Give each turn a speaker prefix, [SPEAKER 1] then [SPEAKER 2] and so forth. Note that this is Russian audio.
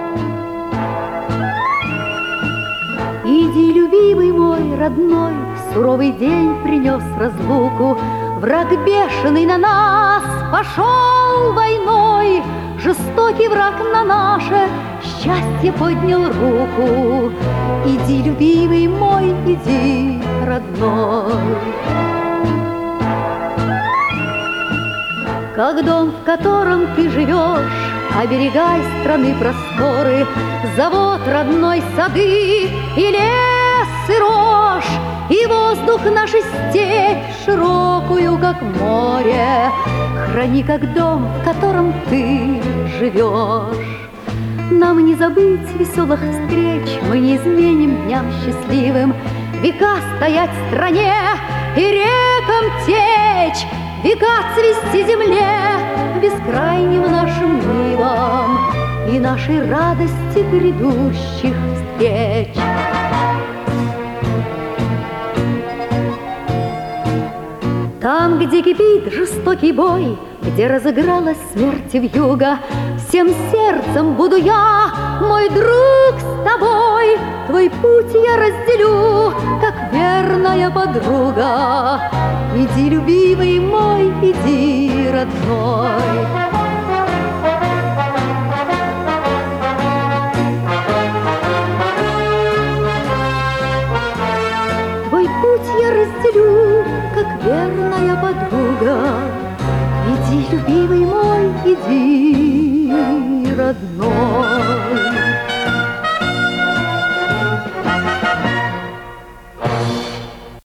[SPEAKER 1] Иди, любимый мой, родной, суровый день принес разлуку. Враг бешеный на нас пошел войной, жестокий враг на наше счастье поднял руку. Иди, любимый мой, иди, родной. Как дом, в котором ты живешь, оберегай страны просторы, завод родной, сады и лес, и рожь, и воздух нашей степь широкую, как море. Храни, как дом, в котором ты живешь. Нам не забыть веселых встреч, мы не изменим дням счастливым, века стоять в стране и рекам течь, века цвести земле бескрайним нашим нивам и нашей радости грядущих встреч. Там, где кипит жестокий бой, где разыгралась смерть вьюга, всем сердцем буду я, мой друг, с тобой. Твой путь я разделю, как верная подруга. Иди, любимый мой, иди, родной. Твой путь я разделю, как верная подруга. Иди, любимый мой, иди, родной.